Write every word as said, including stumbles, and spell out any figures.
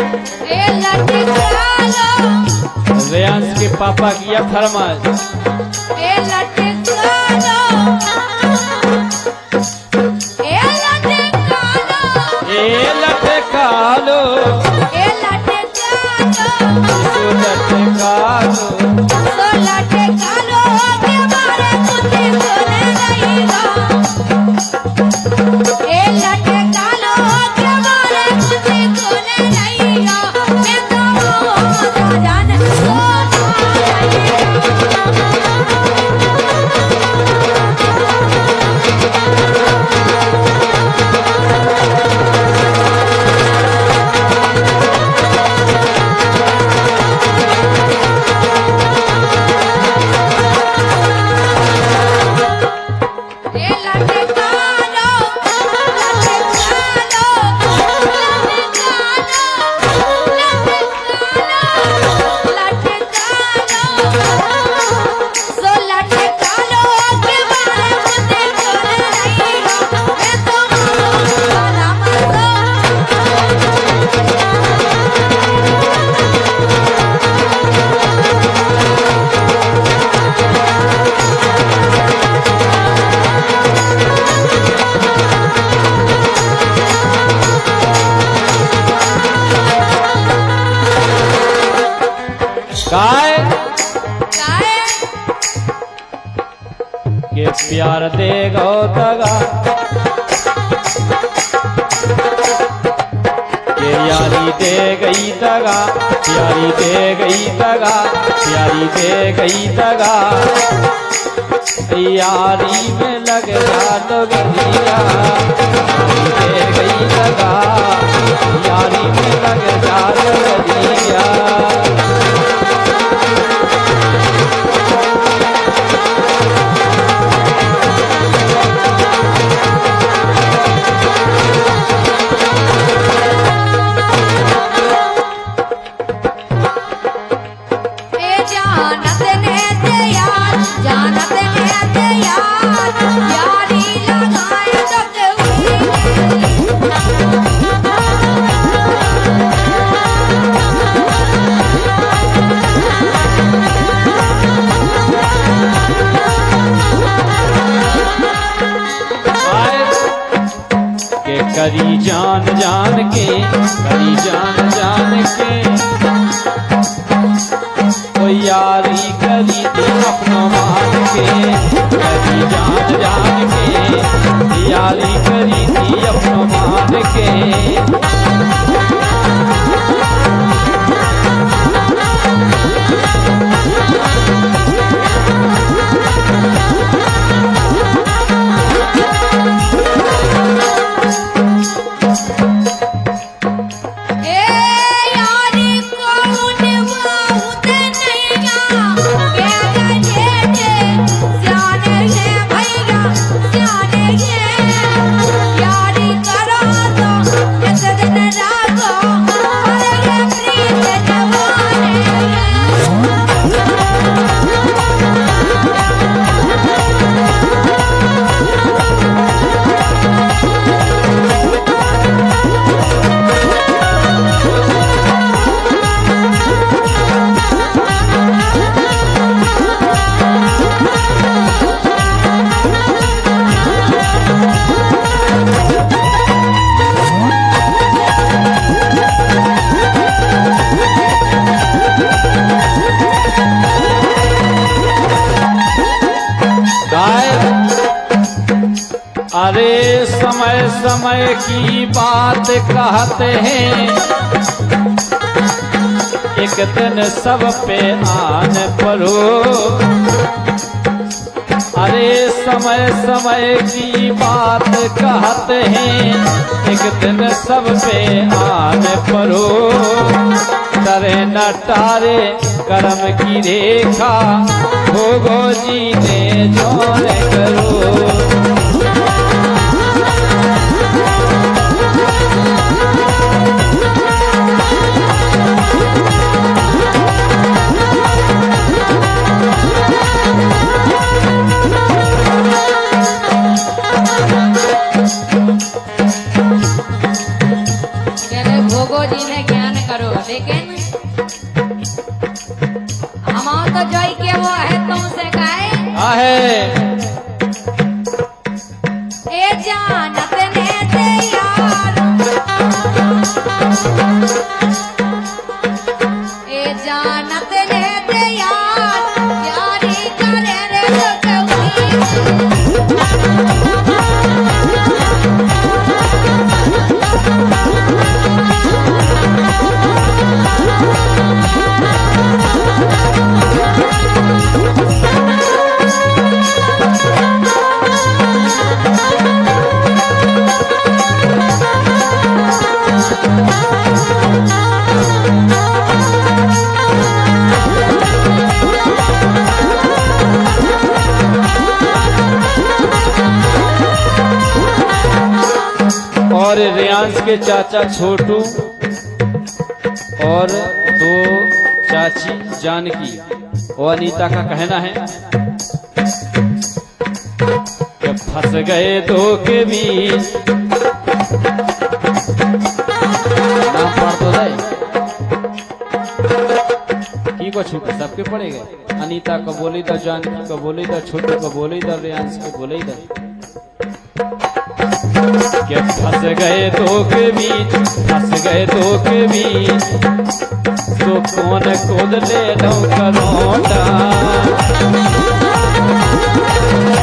रेयांश के पापा की यह फरमाइश। ए लटका लो, ए लटका लो, ए लटका लो, ए लटका लो, सो लटका लो, सो लटका लो के मारे कुत्ते सोने नहीं गा। ए लटका लो के मारे कुत्ते सोने नहीं गा। मैं तो हो जान सो गाय गाय के प्यार दे गो दगा, के यारी दे गई दगा, प्यारी दे गई दगा, प्यारी दे गई दगा, यारी में लग जा लगरिया, दे गई दगा, यारी में लग जा लगरिया। करी जान जान के, करी जान जान के, ओ यारी करी थी अपनों मान के, करी जान जान के, यारी करी थी अपनों मान के। अरे समय समय की बात कहते हैं, एक दिन सब पे आन पड़ो। अरे समय समय की बात कहते हैं, एक दिन सब पे आन पड़ो। तरे न तारे कर्म की रेखा, भोगो जी ने जोर करो। भोगो जी ने ज्ञान करो, लेकिन हम तो जोई के वो है तुमसे काहे आहे ए जानत ने ते यार, ए जानत ने ते यार, यारी करे रे लोकवी। और रियांश के चाचा छोटू और दो चाची जानकी और अनीता का कहना है कि फंस गए दो के बीच। नाम पढ़ तो जाए की को छूट सबके पड़ेगा। अनीता को बोली तो जानकी को बोली तो छोटू को बोली तो रियांश को बोली तो के फंस गए दो के बीच, फंस गए दो के बीच, तो कौन खुद ले लो करोटा।